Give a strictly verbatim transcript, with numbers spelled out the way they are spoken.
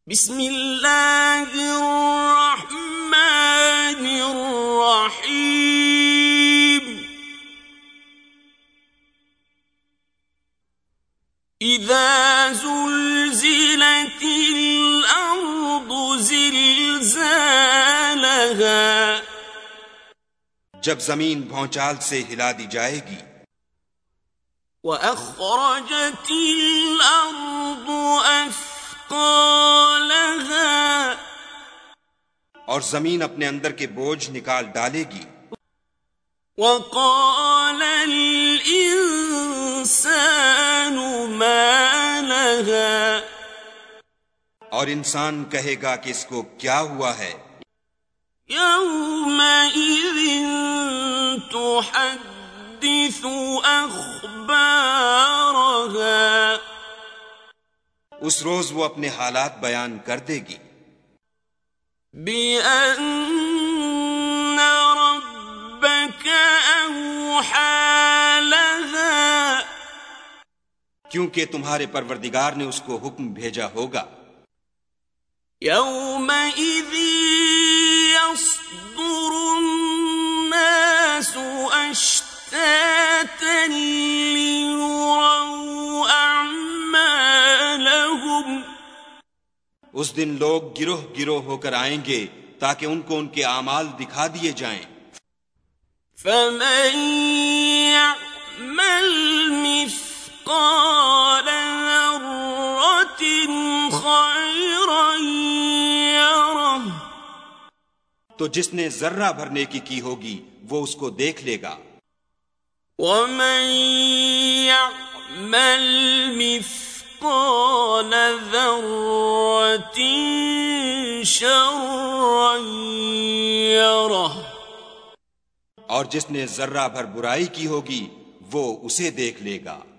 بسم اللہ الرحمن الرحیم اذا زلزلت الارض زلزالها جب زمین بھونچال سے ہلا دی جائے گی، وَأَخْرَجَتِ الْأَرْضُ أَثْقَالَهَا اور زمین اپنے اندر کے بوجھ نکال ڈالے گی، وَقَالَ الْإِنسَانُ مَا لَهَا اور انسان کہے گا کہ اس کو کیا ہوا ہے؟ يَوْمَئِذٍ تُحَدِّثُ أَخْبَارَهَا اس روز وہ اپنے حالات بیان کر دے گی، بِأَنَّ رَبَّكَ أَوْحَى لَهَا کیونکہ تمہارے پروردگار نے اس کو حکم بھیجا ہوگا۔ يَوْمَئِذٍ يَصْدُرُ النَّاسُ أَشْتَاتًا لِيُرَوْا أَعْمَالَهُمْ اس دن لوگ گروہ گروہ ہو کر آئیں گے تاکہ ان کو ان کے اعمال دکھا دیے جائیں۔ فَمَن يَعْمَلْ مِثْقَالَ ذَرَّةٍ خَيْرًا يَرَهُ تو جس نے ذرہ بھر نیکی کی ہوگی وہ اس کو دیکھ لے گا، وَمَن يَعْمَلْ مِثْقَالَ ذَرَّةٍ شَرًّا يَرَهُ اور جس نے ذرہ بھر برائی کی ہوگی وہ اسے دیکھ لے گا۔